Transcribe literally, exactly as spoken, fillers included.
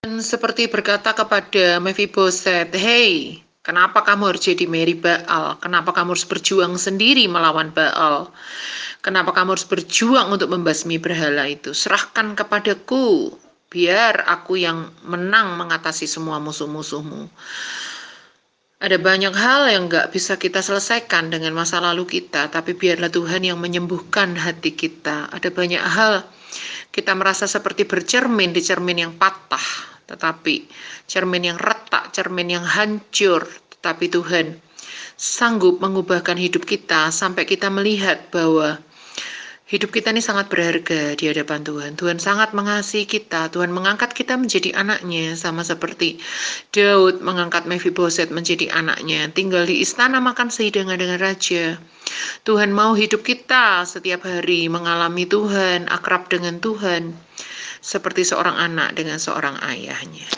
Dan seperti berkata kepada Mephiboset, "Hei, kenapa kamu harus jadi Meri Baal? Kenapa kamu harus berjuang sendiri melawan Baal? Kenapa kamu harus berjuang untuk membasmi berhala itu? Serahkan kepadaku, biar aku yang menang mengatasi semua musuh-musuhmu." Ada banyak hal yang gak bisa kita selesaikan dengan masa lalu kita, tapi biarlah Tuhan yang menyembuhkan hati kita. Ada banyak hal kita merasa seperti bercermin di cermin yang patah, tetapi cermin yang retak, cermin yang hancur, tetapi Tuhan sanggup mengubahkan hidup kita sampai kita melihat bahwa hidup kita ini sangat berharga di hadapan Tuhan. Tuhan sangat mengasihi kita. Tuhan mengangkat kita menjadi anaknya, sama seperti Daud mengangkat Mephiboset menjadi anaknya. Tinggal di istana makan sehidangan dengan raja. Tuhan mau hidup kita setiap hari mengalami Tuhan, akrab dengan Tuhan, seperti seorang anak dengan seorang ayahnya.